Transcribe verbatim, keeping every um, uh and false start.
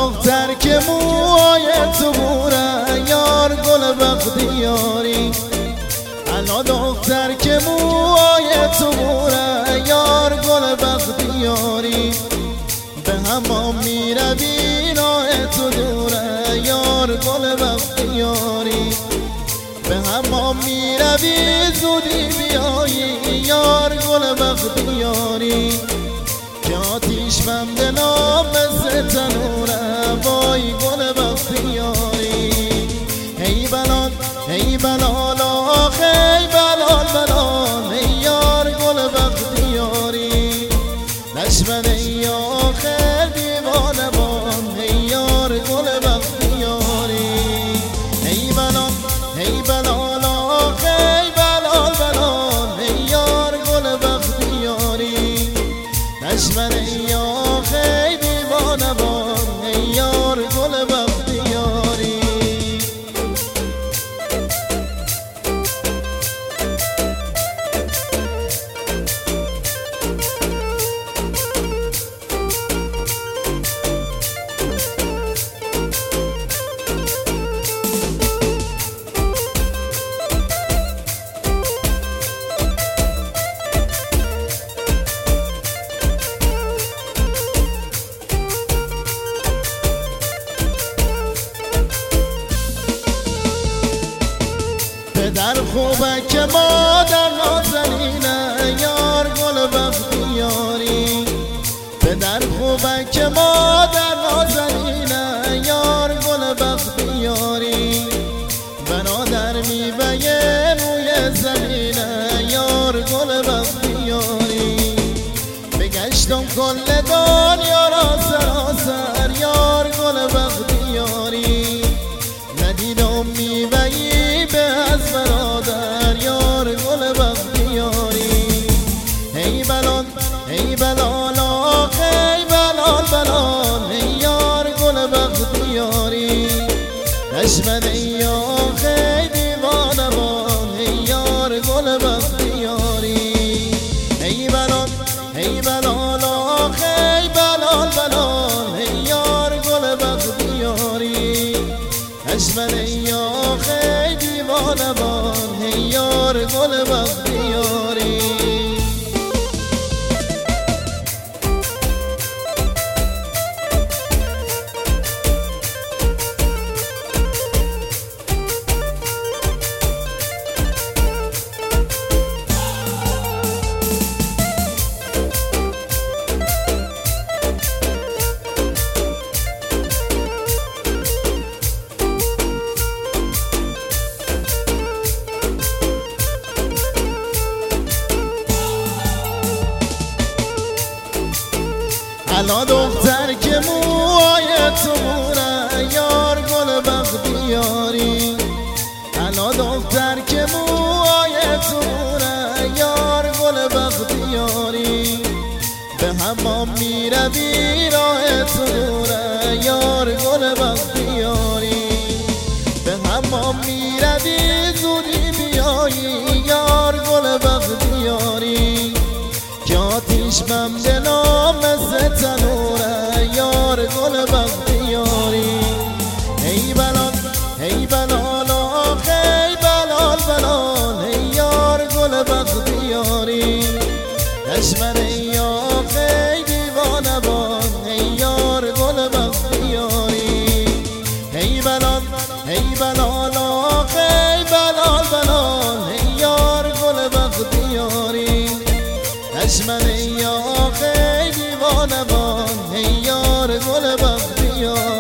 دختر که موهای تو بوره یار گل بختیاری. الا دختر که موهای تو بوره یار گل بختیاری. به همان میروی راه تو دوره یار گل بختیاری. به همان میروی زودی بیایی یار گل بختیاری. که آتیش بم دلم مثل تنوره وای گل بختیاری. ای بلال ای بلال آخ ای بلال بلال ای یار گل بختیاری. لشمن ای آخر دیوانه بان ای یار گل بختیاری. ای بلال ای بلال آخ ای بلال بلال ای یار گل بختیاری. لشمن ای آخر دیوانه بان ای یار گل بختیاری. پدر خوبه که مادر نازنینه یار گل بختیاری. پدر خوبه که مادر نازنینه یار گل بختیاری. برادر میوه روی زمینه یار گل بختیاری. بگشتم کل دنیا را سراسر یار گل بختیاری. ندیدم میوهی به از برادر یار گل بختیاری. ای بلال ای بلال آخ ای بلال بلال ای یار گل بختیاری. لشمن ای آخ ای دیوانه بان ای یار گل بختیاری. ای بلال ای بلال آخ ای بلال بلال ای یار گل بختیاری. لشمن ای آخ ای دیوانه بان ای یار گل بختیاری. الا دختر که موهای تو بوره یار گل بختیاری. الا دختر که موهای تو بوره یار گل بختیاری. به همان میروی راه تو دوره یار گل بختیاری. به همان میروی زودی بیایی یار گل بختیاری. که آتیش بم دلم مثل تنوره یار گل بختیاری. ای بلال ای بلال آخ ای بلال بلال ای یار گل بختیاری. لشمن ای آخ ای دیوانه بان ای یار گل بختیاری. ای بلال ای بلال آخ ای بلال بلال ای یار گل بختیاری. لشمن ای آخ ای دیوانه بان ای یار گل بختیاری.